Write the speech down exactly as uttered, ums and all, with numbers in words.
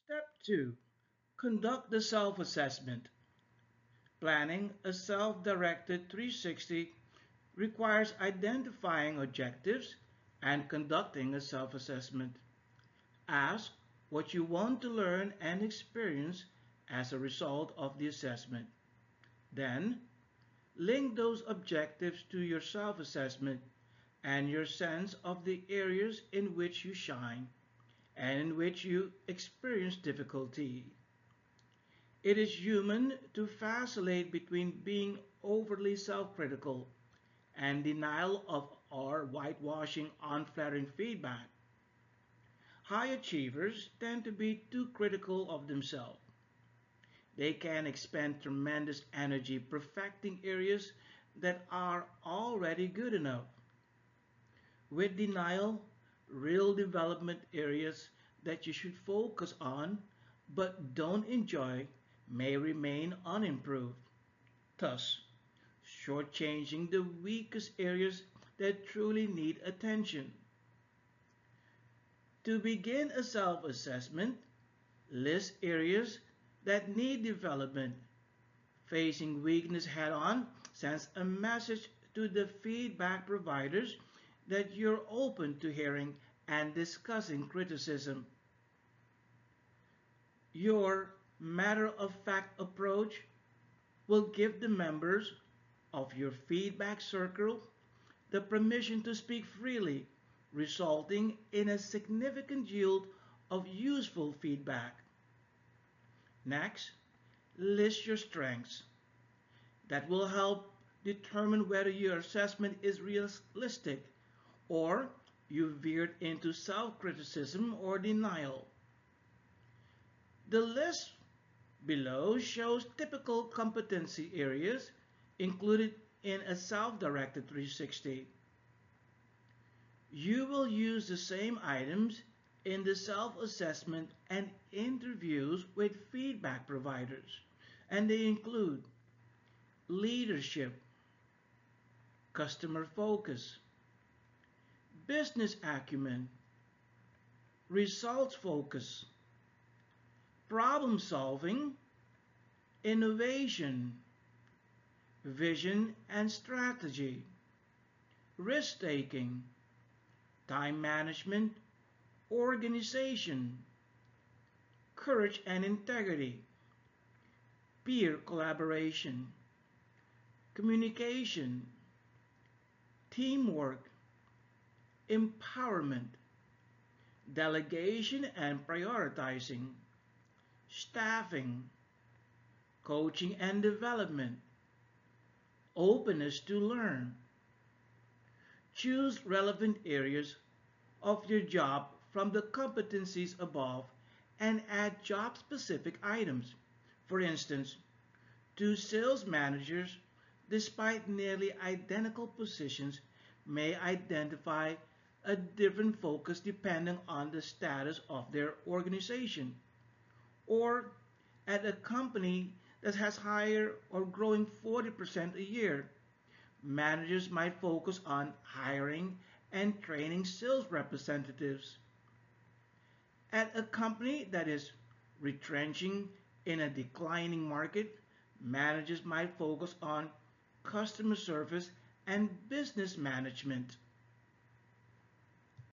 Step two. Conduct the self-assessment. Planning a self-directed three sixty requires identifying objectives and conducting a self-assessment. Ask what you want to learn and experience as a result of the assessment. Then, link those objectives to your self-assessment and your sense of the areas in which you shine and in which you experience difficulty. It is human to vacillate between being overly self-critical and denial of or whitewashing unflattering feedback. High achievers tend to be too critical of themselves. They can expend tremendous energy perfecting areas that are already good enough. With denial, real development areas that you should focus on but don't enjoy may remain unimproved, thus shortchanging the weakest areas that truly need attention. To begin a self-assessment, list areas that need development. Facing weakness head-on sends a message to the feedback providers that you're open to hearing and discussing criticism. Your matter-of-fact approach will give the members of your feedback circle the permission to speak freely, resulting in a significant yield of useful feedback. Next, list your strengths. That will help determine whether your assessment is realistic or you veered into self-criticism or denial. The list below shows typical competency areas included in a self-directed three sixty. You will use the same items in the self-assessment and interviews with feedback providers, and they include leadership, customer focus, business acumen, results focus, problem solving, innovation, vision and strategy, risk taking, time management, organization, courage and integrity, peer collaboration, communication, teamwork, empowerment, delegation and prioritizing, staffing, coaching and development, openness to learn. Choose relevant areas of your job from the competencies above and add job-specific items. For instance, two sales managers, despite nearly identical positions, may identify a different focus depending on the status of their organization. Or at a company that has higher or growing forty percent a year, managers might focus on hiring and training sales representatives. At a company that is retrenching in a declining market, managers might focus on customer service and business management.